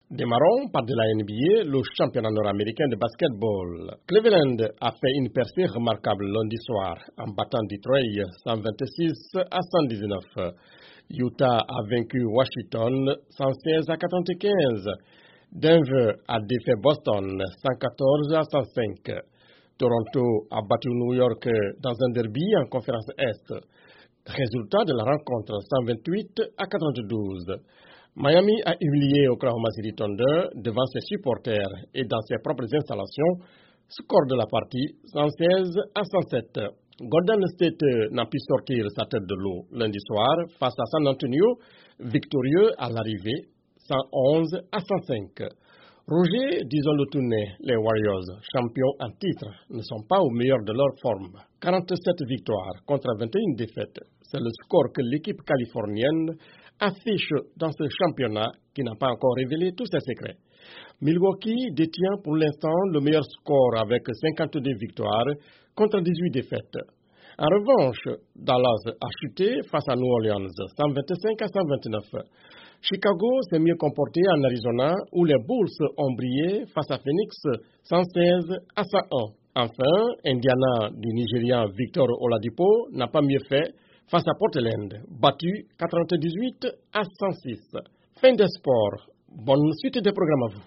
Démarrons par de la NBA, le championnat nord-américain de basketball. Cleveland a fait une percée remarquable lundi soir en battant Detroit 126 à 119. Utah a vaincu Washington 116 à 95. Denver a défait Boston 114 à 105. Toronto a battu New York dans un derby en conférence Est. Résultat de la rencontre 128 à 92. Miami a humilié Oklahoma City Thunder devant ses supporters et dans ses propres installations. Score de la partie 116 à 107. Golden State n'a pu sortir sa tête de l'eau lundi soir face à San Antonio, victorieux à l'arrivée 111 à 105. Roger, disons-le tout net, les Warriors, champions en titre, ne sont pas au meilleur de leur forme. 47 victoires contre 21 défaites, c'est le score que l'équipe californienne affiche dans ce championnat qui n'a pas encore révélé tous ses secrets. Milwaukee détient pour l'instant le meilleur score avec 52 victoires contre 18 défaites. En revanche, Dallas a chuté face à New Orleans 125 à 129. Chicago s'est mieux comporté en Arizona où les Bulls ont brillé face à Phoenix 116 à 101. Enfin, Indiana du Nigérian Victor Oladipo n'a pas mieux fait face à Portland, battu 98 à 106. Fin des sports. Bonne suite des programmes à vous.